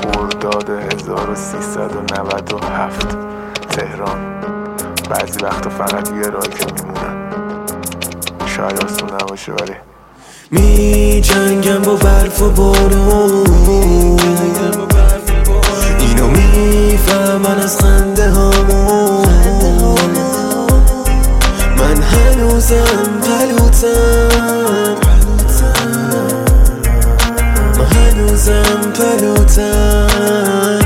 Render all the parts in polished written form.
خرداد 1397 تهران. بعضی وقتا فقط یه راه که میمونم، شاید آسون نباشه ولی می جنگم با برف و بارون، اینو میفهمن از خنده هامون. من هنوزم پلوتم، من هنوزم پلوتم.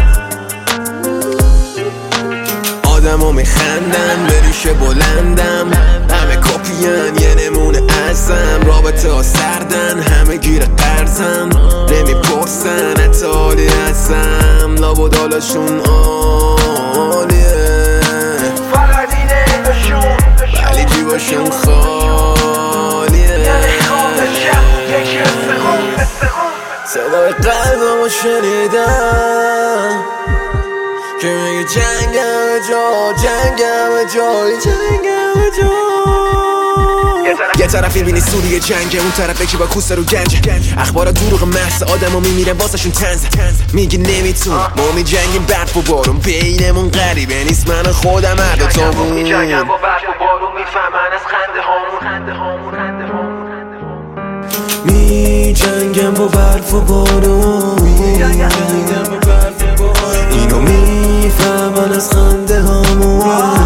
آدمو میخندن به ریشه بلندم، همه کپین یه نمونه ازم. رابطه ها سردن، همه گیر قرضم، نمیپرسن حتی حالی هستم. لابدالاشون عالیه، فقط اینه انگاشون ولی جیباشون خالیه. یعنی خواب شب یکی استخون صدای قلبمو شنیدم که میگه جنگم جا، جنگم جای، جنگم جا. یه طرف میبینی سوریه جنگه، اون طرف یکی با کوسه رو گنجه. اخبارا دروغ محض، آدما میمیرن واسهشون طنزه. میگی نمیتون، ما میجنگیم برف و بارون، بینمون غریبه نیست من و خودم هر دوتامون. میجنگم با برف و بارون، میفهمن از خنده هامون. میجنگم با برف و بارون، اینو میفهمن از خنده هامون.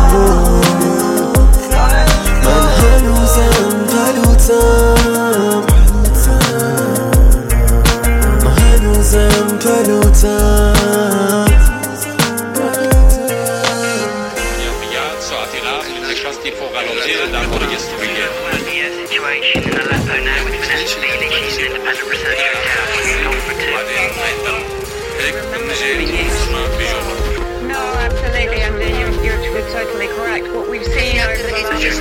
من هنوزم پلوتم، من هنوزم پلوتم. ساعتی قبل نشستی فوق‌العاده در مورد سوریه. No, absolutely, and you're totally correct. What we've seen over the last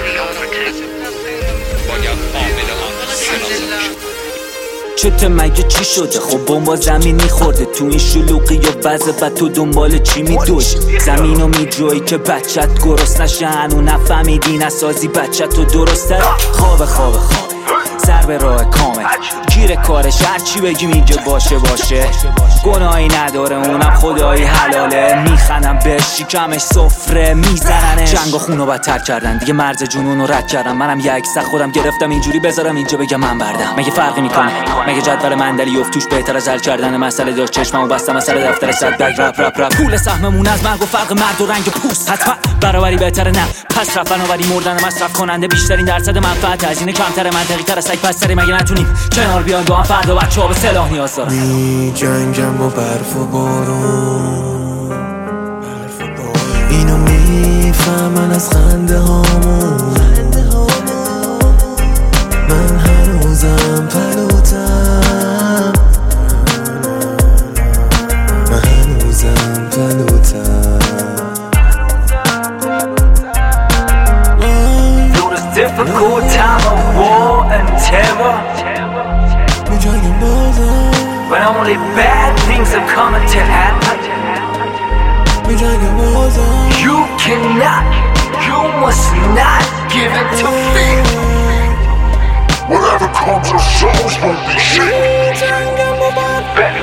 باید عامل آن شناسا چته مگه چی شده؟ خب بمب زمینی خورده تو این شلوغی و وضع بد، تو دنبال چی میدوش؟ زمینو میجوی که بچت گرست نشه، هنو نفهمیدی نسازی بچت تو درسته. خوابه سر به راه کامل، گیر کارش هرچی بگی میگه باشه گناهی نداره اونم خدایی حلاله. میخندم به شکمش سفره میزننش. جنگ و خونو بدتر کردن دیگه، مرز جنونو رد کردم. منم یک سخت خودم گرفتم اینجوری بذارم اینجا بگم من بردم. مگه فرقی میکنه؟ مگه جدول مندلی افت توش بهتر از حل کردن مسئله داشت؟ چشممو بستم مسئله دفتر صد بگ رپ پول سهممون از مرگ و فرق مرد و رنگ پوست حتما برابری بهتره نه پس رفت بنابری مردن مصرف کننده بیشترین درصد منفعت هزینه کمتر منطقی تر از پس سری. مگه نتونیم کنار بیایم با هم فردا بچه‌ها به سلاح نیاز دارن. می جنگم با برف و بارون، اینو میفهمن از خنده هامون. من هنوزم پلوتم، من هنوزم پلوتم. difficult time of war and terror, when only bad things are coming to happen. You cannot, you must not give in to fear. Whatever comes, your souls won't be shit.